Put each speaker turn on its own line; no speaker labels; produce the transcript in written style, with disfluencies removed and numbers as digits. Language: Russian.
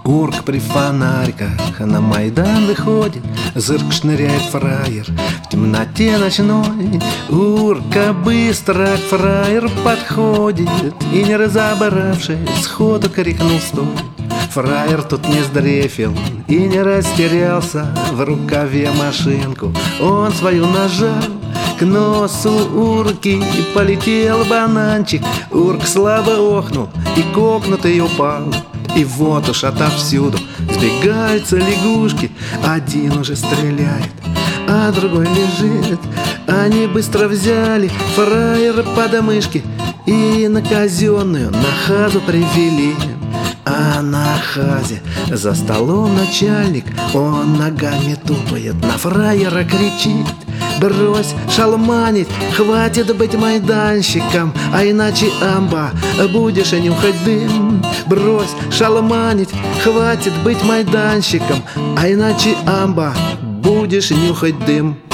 Урк при фонариках на Майдан выходит, зырк шныряет фраер в темноте ночной. Урка быстро к фраер подходит и, не разобравшись, сходу крикнул: стой! Фраер тут не сдрефил и не растерялся, в рукаве машинку он свою нажал. К носу урки полетел бананчик, урк слабо охнул и кокнутый упал. И вот уж отовсюду сбегаются лягушки, один уже стреляет, а другой лежит. Они быстро взяли фраера под мышки и на казенную нахазу привели. А на хазе за столом начальник, он ногами тупает, на фраера кричит: брось шалманить, хватит быть майданщиком, а иначе амба, будешь нюхать дым. Брось шалманить, хватит быть майданщиком, а иначе амба, будешь нюхать дым.